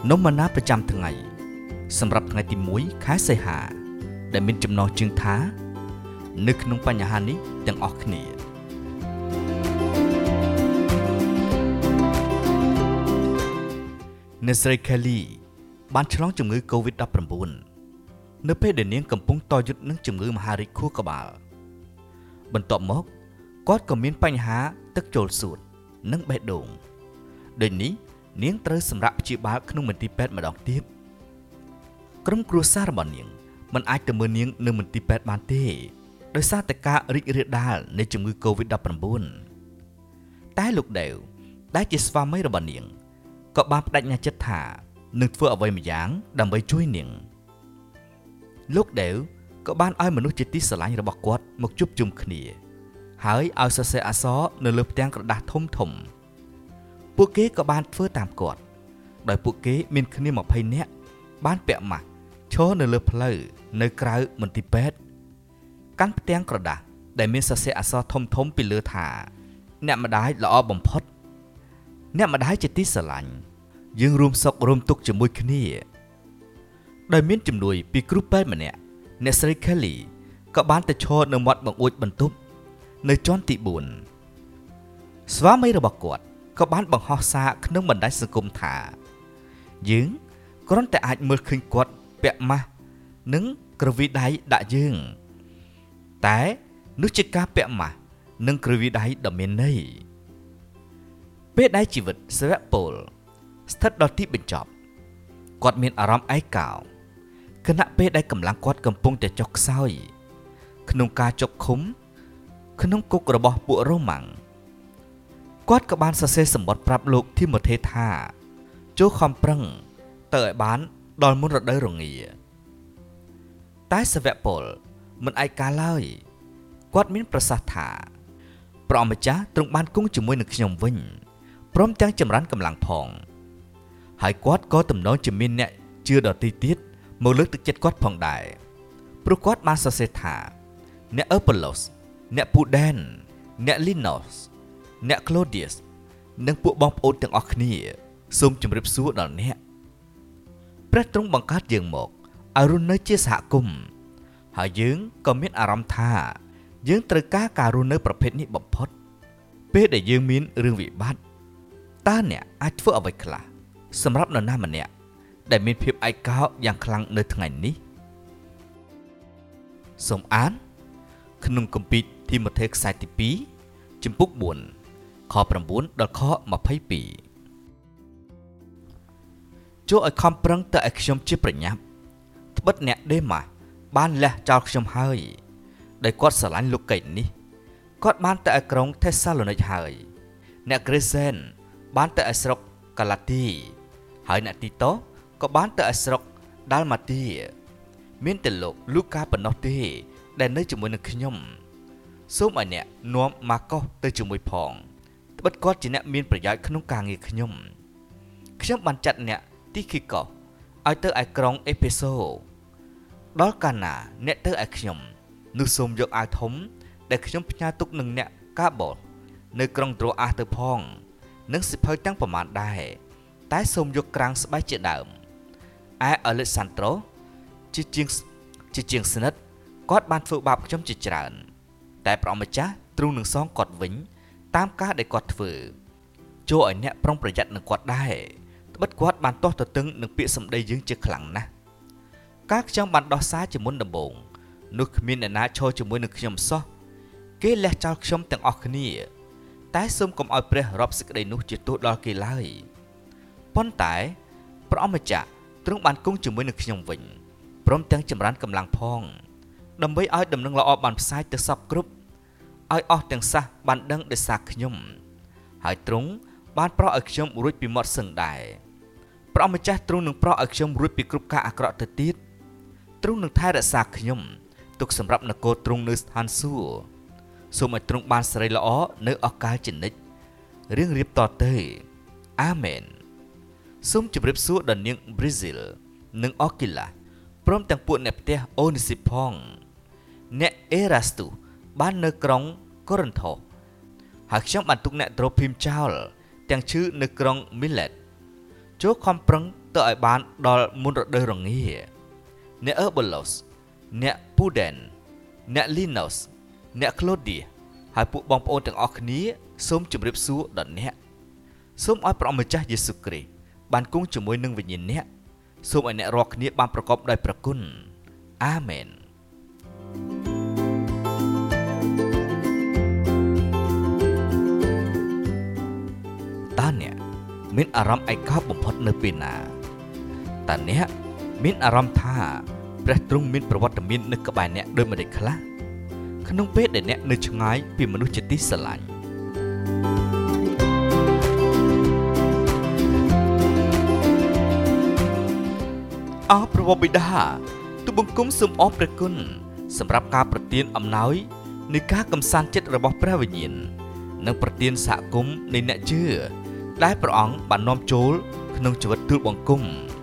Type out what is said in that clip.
นมนาประจำថ្ងៃสำหรับថ្ងៃទី1ខែសីហាដែលមានចំណងជើងថានៅក្នុងបញ្ហានេះទាំងអស់គ្នាអ្នកស្រី Kelly បានឆ្លងជំងឺ COVID-19 នៅពេលដែលនាងកំពុងតយុទ្ធនឹងជំងឺមហារីកខួរក្បាលបន្ទាប់មកគាត់ក៏មានបញ្ហាទឹកចូលសួតនិងបេះដូងដូចនេះនាងត្រូវសម្រាកព្យាបាលក្នុងមន្ទីរពេទ្យម្ដងទៀតក្រុមគ្រួសាររបស់នាងមិនអាចទៅមើលនាងនៅមន្ទីរពេទ្យបានទេដោយសារតែការរីករាលដាលនៃជំងឺ COVID-19 តែលោកដេវដែលជាស្វាមីរបស់នាងក៏បានប្តេជ្ញាចិត្តថានឹងធ្វើអ្វីម្យ៉ាងដើម្បីជួយនាងលោកដេវក៏បានឲ្យមនុស្សជាទីស្រឡាញ់របស់គាត់មកជួបជុំគ្នាហើយឲ្យសរសេរអក្សរនៅលើផ្ទាំងក្រដាសធំៗពួកគេក៏បានធ្វើតាមគាត់ដោយពួកគេមានគ្នា20នាក់បានពាក់ម៉ាស់ឈរនៅលើផ្លូវនៅក្រៅមន្ទីរពេទ្យកាន់ផ្ទាំងក្រដាសដែលមានសរសេរអក្សរធំៗពីលើថាអ្នកម្ដាយល្អបំផុតអ្នកម្ដាយជាទីស្រឡាញ់យើងរួមសុខរួមទុក្ខជាមួយគ្នាដោយមានជំនួយពីគ្រូពេទ្យម្នាក់អ្នកស្រី Kelly ក៏បានទៅឈរនៅមាត់បង្អួចបន្ទប់នៅជាន់ទី4ស្វាមីរបស់គាត់ក៏បានបង្ហោះសារក្នុងបណ្ដាញសង្គមថាយើងគ្រាន់តែអាចមើលឃើញគាត់ពាក់ម៉ាស់និងក្រវីដៃដាក់យើងតែនោះជាការពាក់ម៉ាស់និងក្រវីដៃដ៏មានន័យពេលដែលជីវិតសាវកពលស្ថិតដល់ទីបញ្ចប់គាត់មានអារម្មណ៍ឯកោខណៈពេលដែលកម្លាំងគាត់កំពុងតែចុះខ្សោយក្នុងការជប់ឃុំក្នុងគុករបស់ពួករ៉ូម៉ាំងគាត់ក៏បានសរសេរសម្បត្តិប្រាប់លោកធីម៉ូថេថាចូលខំប្រឹងទៅឲ្យបានដល់មុនរដូវរងាតែសាវកពលមិនឯកាឡើយគាត់មានប្រសាសន៍ថាព្រះអម្ចាស់ទ្រង់បានគង់ជាមួយនឹងខ្ញុំវិញព្រមទាំងចម្រើនកម្លាំងផងហើយគាត់ក៏ទំនងជាមានអ្នកជឿដទៃទៀតមកលើកទឹកចិត្តគាត់ផងដែរព្រោះគាត់បានសរសេរថាអ្នកអឺប៉ូឡូសអ្នកពូដែនអ្នកលីណូសអ្នកក្លូឌៀសនិងពួកបងប្អូនទាំងអស់គ្នាសូមជម្រាបសួរដល់អ្នកព្រះទ្រង់បង្កើតយើងមកឲ្យរស់នៅជាសហគមន៍ហើយយើងក៏មានអារម្មណ៍ថាយើងត្រូវការរស់នៅប្រភេទនេះបំផុតពេលដែលយើងមានរឿងវិបត្តិតើអ្នកអាចធ្វើអ្វីខ្លះសម្រាប់នរណាម្នាក់ដែលមានភាពឯកោយ៉ាងខ្លាំងនៅថ្ងៃនេះសូមអានក្នុងគម្ពីរទីម៉ូថេខ្សែទី2ជំពូក4ខ9ដល់ខ22ចូលឲ្យខំប្រឹងទៅឲ្យខ្ញុំជាប្រញាប់ត្បិតអ្នកដេម៉ាស់បានលះចោលខ្ញុំហើយដោយគាត់ស្រឡាញ់លោកកេតនេះគាត់បានទៅឲ្យក្រុងថេសាឡូនីកហើយអ្នកក្រេសែនបានទៅឲ្យស្រុកកាឡាទីហើយអ្នកទីតូក៏បានទៅឲ្យស្រុកដាល់ម៉ាទីមានតែលោកលូកាប៉ុណ្ណោះទេដែលនៅជាមួយនឹងខ្ញុំសូមឲ្យអ្នកនាំម៉ាកុសទៅជាមួយផងត្បិតគាត់ជាអ្នកមានប្រយោជន៍ក្នុងការងារខ្ញុំបានចាត់អ្នកទីខីកូឲ្យទៅឯក្រុងអេផេសូដល់កាលណាអ្នកទៅឯខ្ញុំនោះសូមយកអាវធំដែលខ្ញុំផ្ញើទុកនឹងអ្នកកាបូលនៅក្រុងត្រូអាសទៅផងនិងសិភៅទាំងប្រមាណដែរតែសូមយកក្រាំងស្បែកជាដើមឯអាឡិចសាន់ដ្រូជាជាងស្និទ្ធគាត់បានធ្វើបាបខ្ញុំជាច្រើនតែព្រះម្ចាស់ទ្រង់នឹងសងគាត់វិញតាមការដែលគាត់ធ្វើចូលឲ្យអ្នកប្រុងប្រយ័ត្ននឹងគាត់ដែរត្បិតគាត់បានទាស់ទទឹងនឹងពាក្យសម្ដីយើងជាខ្លាំងណាស់ការខ្ញុំបានដោះសារជាមុនដំបូងនោះគ្មានអ្នកណាឈរជាមួយនឹងខ្ញុំសោះគេលះចោលខ្ញុំទាំងអស់គ្នាតែសូមកុំឲ្យព្រះរាប់សេចក្តីនោះជាទោសដល់គេឡើយប៉ុន្តែព្រះអម្ចាស់ទ្រង់បានគង់ជាមួយនឹងខ្ញុំវិញព្រមទាំងចម្រើនកម្លាំងផងដើម្បីឲ្យដំណឹងល្អបានផ្សាយទៅសពគ្រប់ឲ្យអស់ទាំងសះបានដឹងដោយសារខ្ញុំហើយទ្រង់បានប្រោសឲ្យខ្ញុំរួចពីមាត់សឹងដែរព្រះអម្ចាស់ទ្រង់នឹងប្រោសឲ្យខ្ញុំរួចពីគ្រប់ការអាក្រក់ទៅទៀតទ្រង់នឹងថែរក្សាខ្ញុំទុកសម្រាប់នគរទ្រង់នៅស្ថានសួគ៌សូមឲ្យទ្រង់បានសេរីល្អនៅអកាលជានិច្ចរៀងរៀបតទៅអាមែនសូមជម្រាបសួរដល់នាងប្រេស៊ីលនិងអគីឡាព្រមទាំងពួកអ្នកផ្ទះអូនីស៊ីផងអ្នកអេរ៉ាស្ទូបាននៅក្រុងកូរិនថូសហើយខ្ញុំបានទុកអ្នកត្រូភីមចោលទាំងឈឺនៅក្រុងមីឡេតចូលខំប្រឹងទៅឲ្យបានដល់មុនរដូវរងាអ្នក Urbalos អ្នក Puden អ្នក Linus អ្នក Claudia ហើយពួកបងប្អូនទាំងអស់គ្នាសូមជម្រាបសួរដល់អ្នកសូមឲ្យព្រះម្ចាស់យេស៊ូវគ្រីស្ទបានគង់ជាមួយនឹងវិញ្ញាណអ្នកសូមឲ្យអ្នករាល់គ្នាបានប្រកបដោយព្រះគុណអាមែនតើអ្នកមានអារម្មណ៍ឯកោបំផុតនៅពេលណាតើអ្នកមានអារម្មណ៍ថាព្រះទ្រង់មានប្រវត្តិមាននៅក្បែរអ្នកដូចម្តេចខ្លះក្នុងពេលដែលអ្នកនៅឆ្ងាយពីមនុស្សជាទីស្រឡាញ់អរព្រះបិតាទូលបង្គំសូមអរព្រះគុណសម្រាប់ការប្រទានអំណោយនៃការកំសាន្តចិត្តរបស់ព្រះវិញ្ញាណនិងប្រទានសហគមន៍នៃអ្នកជឿដែលព្រះអង្គបាននាំចូលក្នុងជីវិតទូលបង្គំ